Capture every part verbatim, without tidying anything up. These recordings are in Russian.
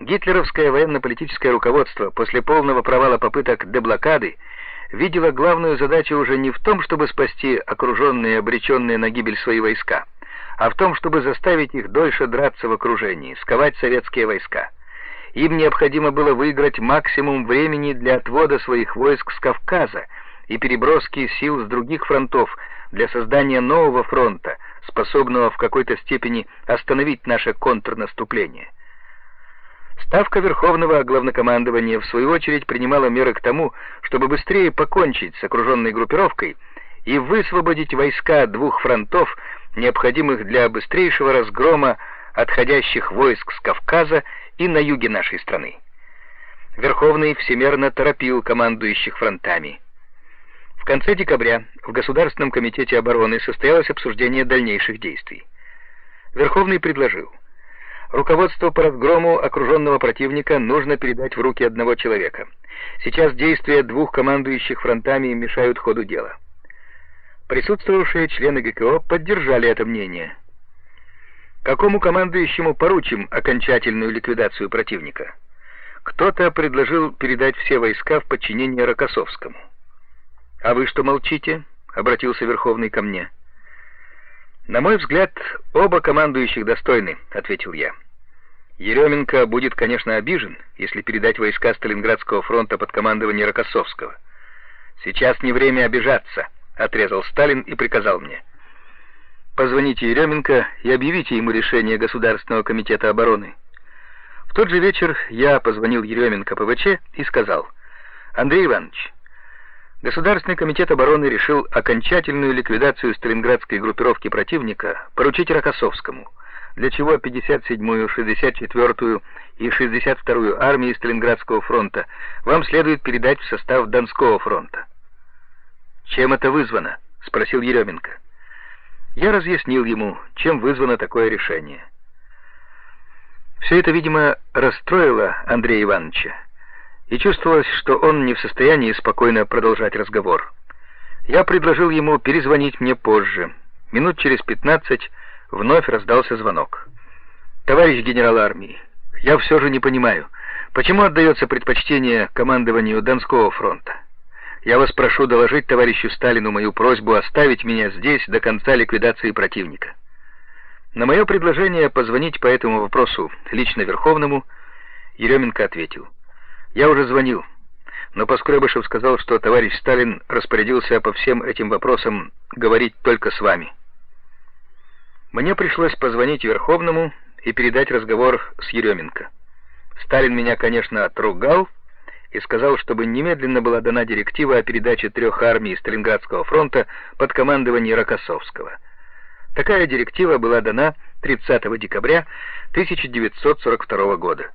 Гитлеровское военно-политическое руководство после полного провала попыток деблокады видело главную задачу уже не в том, чтобы спасти окруженные и обреченные на гибель свои войска, а в том, чтобы заставить их дольше драться в окружении, сковать советские войска. Им необходимо было выиграть максимум времени для отвода своих войск с Кавказа и переброски сил с других фронтов для создания нового фронта, способного в какой-то степени остановить наше контрнаступление. Ставка Верховного Главнокомандования, в свою очередь, принимала меры к тому, чтобы быстрее покончить с окруженной группировкой и высвободить войска двух фронтов, необходимых для быстрейшего разгрома отходящих войск с Кавказа и на юге нашей страны. Верховный всемерно торопил командующих фронтами. В конце декабря в Государственном комитете обороны состоялось обсуждение дальнейших действий. Верховный предложил: руководство по разгрому окруженного противника нужно передать в руки одного человека. Сейчас действия двух командующих фронтами мешают ходу дела. Присутствовавшие члены ГКО поддержали это мнение. Какому командующему поручим окончательную ликвидацию противника? Кто-то предложил передать все войска в подчинение Рокоссовскому. «А вы что молчите?» — обратился Верховный ко мне. «На мой взгляд, оба командующих достойны», — ответил я. «Еременко будет, конечно, обижен, если передать войска Сталинградского фронта под командование Рокоссовского. Сейчас не время обижаться», — отрезал Сталин и приказал мне: «Позвоните Еременко и объявите ему решение Государственного комитета обороны». В тот же вечер я позвонил Еременко ПВЧ и сказал: «Андрей Иванович, Государственный комитет обороны решил окончательную ликвидацию сталинградской группировки противника поручить Рокоссовскому, для чего пятьдесят седьмую, шестьдесят четвёртую и шестьдесят вторую армии Сталинградского фронта вам следует передать в состав Донского фронта». «Чем это вызвано?» — спросил Еременко. Я разъяснил ему, чем вызвано такое решение. Все это, видимо, расстроило Андрея Ивановича, и чувствовалось, что он не в состоянии спокойно продолжать разговор. Я предложил ему перезвонить мне позже. Минут через пятнадцать вновь раздался звонок. «Товарищ генерал армии, я все же не понимаю, почему отдается предпочтение командованию Донского фронта? Я вас прошу доложить товарищу Сталину мою просьбу оставить меня здесь до конца ликвидации противника». На мое предложение позвонить по этому вопросу лично Верховному Еременко ответил: «Я уже звонил, но Поскребышев сказал, что товарищ Сталин распорядился по всем этим вопросам говорить только с вами». Мне пришлось позвонить Верховному и передать разговор с Еременко. Сталин меня, конечно, отругал и сказал, чтобы немедленно была дана директива о передаче трех армий Сталинградского фронта под командование Рокоссовского. Такая директива была дана тридцатого декабря тысяча девятьсот сорок второго года.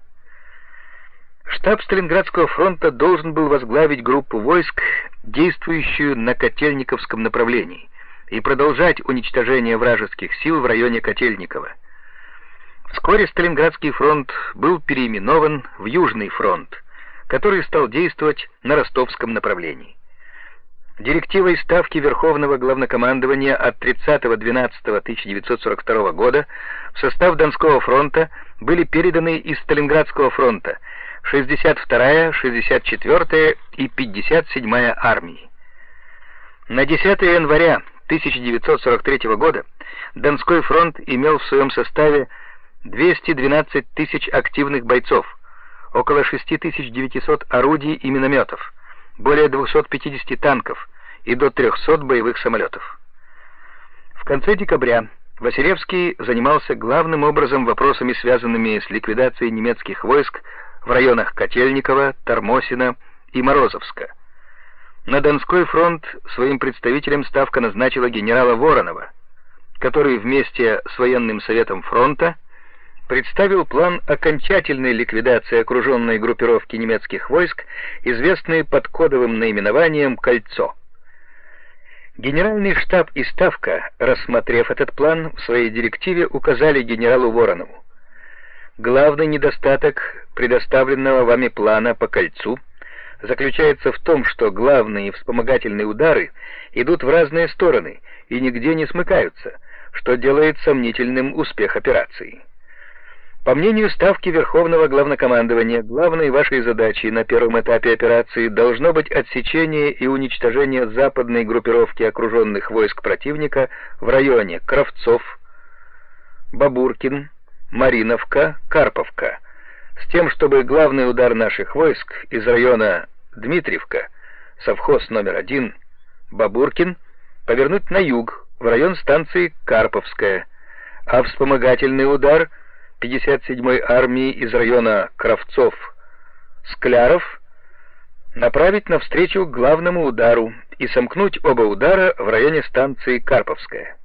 Штаб Сталинградского фронта должен был возглавить группу войск, действующую на Котельниковском направлении, и продолжать уничтожение вражеских сил в районе Котельникова. Вскоре Сталинградский фронт был переименован в Южный фронт, который стал действовать на Ростовском направлении. Директивой Ставки Верховного Главнокомандования от тридцатого двенадцатого тысяча девятьсот сорок второго года в состав Донского фронта были переданы из Сталинградского фронта шестьдесят вторая, шестьдесят четвёртая и пятьдесят седьмая армии. На десятое января тысяча девятьсот сорок третьего года Донской фронт имел в своем составе двести двенадцать тысяч активных бойцов, около шесть тысяч девятьсот орудий и минометов, более двухсот пятидесяти танков и до трехсот боевых самолетов. В конце декабря Василевский занимался главным образом вопросами, связанными с ликвидацией немецких войск в районах Котельникова, Тормосина и Морозовска. На Донской фронт своим представителем Ставка назначила генерала Воронова, который вместе с военным советом фронта представил план окончательной ликвидации окруженной группировки немецких войск, известный под кодовым наименованием «Кольцо». Генеральный штаб и Ставка, рассмотрев этот план, в своей директиве указали генералу Воронову: «Главный недостаток предоставленного вами плана по Кольцу заключается в том, что главные и вспомогательные удары идут в разные стороны и нигде не смыкаются, что делает сомнительным успех операции. По мнению Ставки Верховного Главнокомандования, главной вашей задачей на первом этапе операции должно быть отсечение и уничтожение западной группировки окруженных войск противника в районе Кравцов, Бабуркин, Мариновка, Карповка, с тем, чтобы главный удар наших войск из района Дмитриевка, совхоз номер один, Бабуркин, повернуть на юг, в район станции Карповская, а вспомогательный удар пятьдесят седьмой армии из района Кравцов, Скляров направить навстречу главному удару и сомкнуть оба удара в районе станции Карповская.